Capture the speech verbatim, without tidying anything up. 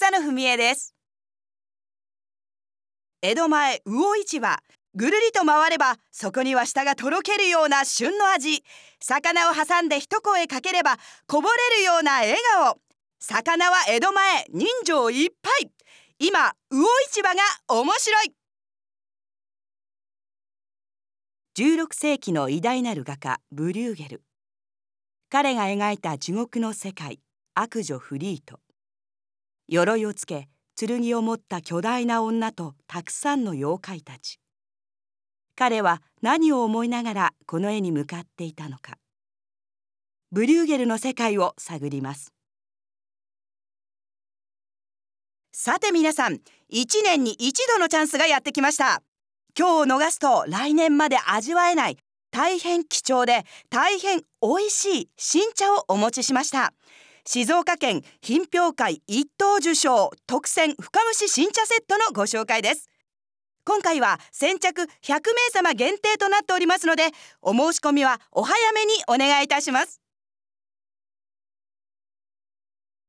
草野文江です。江戸前魚市場、ぐるりと回ればそこには舌がとろけるような旬の味。魚を挟んで一声かければこぼれるような笑顔。魚は江戸前、人情いっぱい。今魚市場が面白い。じゅうろくせいきの偉大なる画家ブリューゲル。彼が描いた地獄の世界、悪女フリート。鎧をつけ剣を持った巨大な女とたくさんの妖怪たち。彼は何を思いながらこの絵に向かっていたのか。ブリューゲルの世界を探ります。さて皆さん、いちねんに一度のチャンスがやってきました。今日を逃すと来年まで味わえない大変貴重で大変おいしい新茶をお持ちしました。静岡県品評会一等受賞特選深蒸し新茶セットのご紹介です。今回は先着ひゃくめいさま限定となっておりますので、お申し込みはお早めにお願いいたします。